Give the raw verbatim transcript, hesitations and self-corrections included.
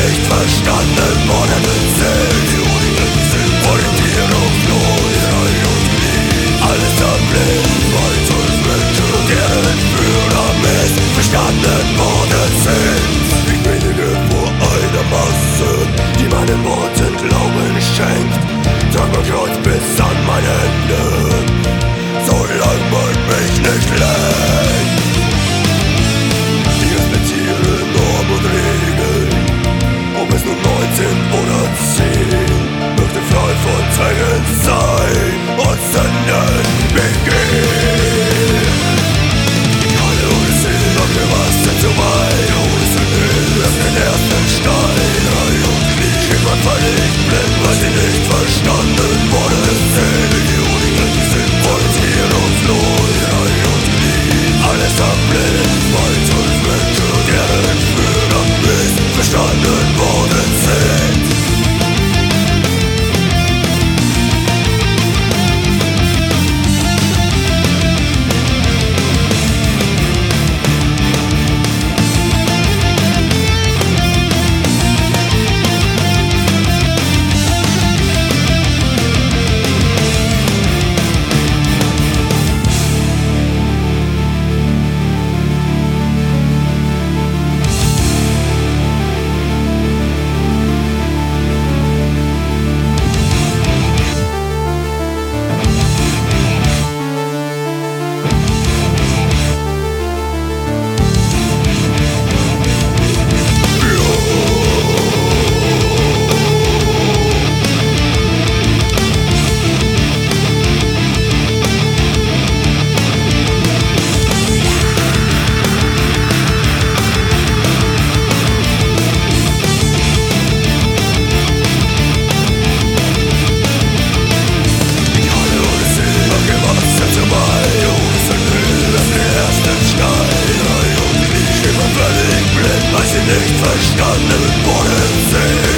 nicht verstanden worden sind. Orientierung, Not, Reich und Glied, alles erblindet, weil zwölf Menschen, deren Führer missverstanden worden sind. Ich predige vor einer Masse, die meinen Worten Glauben schenkt. Trag mein Kreuz bis an meine Hände, solange man mich nicht lenkt. Ich respektiere Normen und Regeln, ob es nun neunzehn oder zehn, möchte frei von Zwängen sein und Sünden begehen. Ich heile ohne Sinn, mach mir was denn zu weit, ohne Sünde, lass den ersten Stein, Reich und Glied. Ich war völlig blind, weil sie nicht verstanden worden sind. Idioten sind orientierungslos, Reich und Glied, alles erblindet, weil zwölf Menschen, deren Führer missverstanden worden sind. Nicht verstanden worden sind.